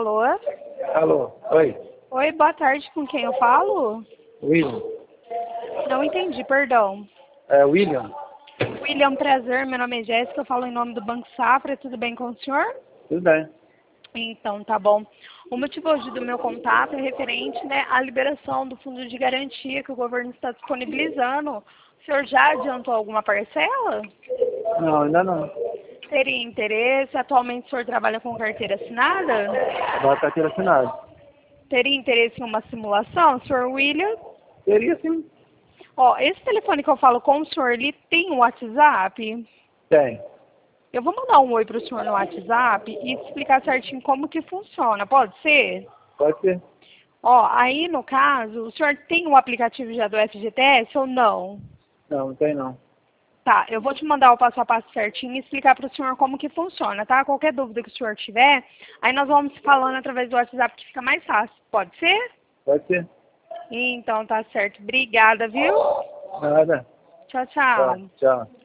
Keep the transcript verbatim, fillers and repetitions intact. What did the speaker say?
Alô? Alô, oi. Oi, boa tarde, com quem eu falo? William. Não entendi, perdão. É, William? William, prazer, meu nome é Jéssica, eu falo em nome do Banco Safra, tudo bem com o senhor? Tudo bem. Então, tá bom. O motivo hoje do meu contato é referente, né, à liberação do fundo de garantia que o governo está disponibilizando. O senhor já adiantou alguma parcela? Não, ainda não. Teria interesse? Atualmente o senhor trabalha com carteira assinada? Da carteira assinada. Teria interesse em uma simulação, senhor William? Teria sim. Ó, esse telefone que eu falo com o senhor, ele tem um WhatsApp? Tem. Eu vou mandar um oi para o senhor no WhatsApp e explicar certinho como que funciona, pode ser? Pode ser. Ó, aí no caso, o senhor tem o aplicativo já do F G T S ou não? Não, não tem não. Tá, eu vou te mandar o passo a passo certinho e explicar para o senhor como que funciona, tá? Qualquer dúvida que o senhor tiver, aí nós vamos falando através do WhatsApp que fica mais fácil, pode ser? Pode ser. Então tá certo. Obrigada, viu? Nada. Tchau, Tá, tchau. tchau.